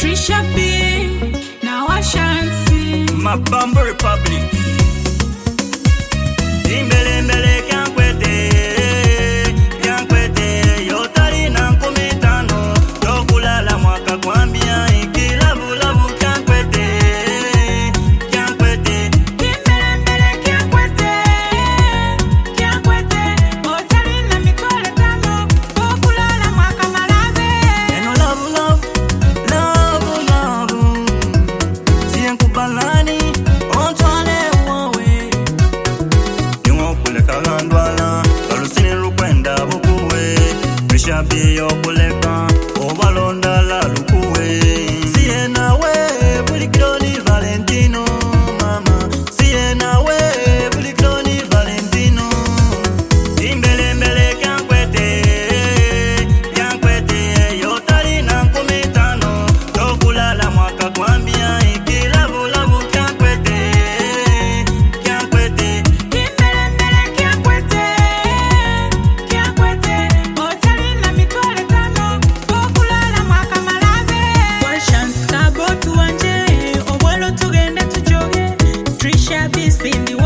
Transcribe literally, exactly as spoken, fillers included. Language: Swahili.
Trisha B, now I shan't see Mabambo Republic. Imbele mbele kyankwete, kyankwete, yotari na nkumitano, yokulala mwaka kwambia ikilavu lavu kyankwete, kyankwete. Imbele mbele kyankwete, kyankwete, otari na mikole tano, yokulala mwaka malave. Eno lavu lavu, lavu lavu, siye nkupalani, ontwale uowe. Yungo kule kagandwala, kalusini rukwenda bukuwe, Trisha B yokuleka, obalonda la lukuwe. Siye nawe, bulikidoni Valentino, mama. Siye nawe, bulikidoni Valentino. Imbele mbele kyankwete, kyankwete, yotari na nkumitano, yokulala mwaka kwambia ikilavu lavu kyankwete, kyankwete. Imbele mbele kyankwete, kyankwete, otari na mikole tano, yokulala mwaka malave. Washanska botu wanje, obwelo tugende tujoge, Trisha B sindi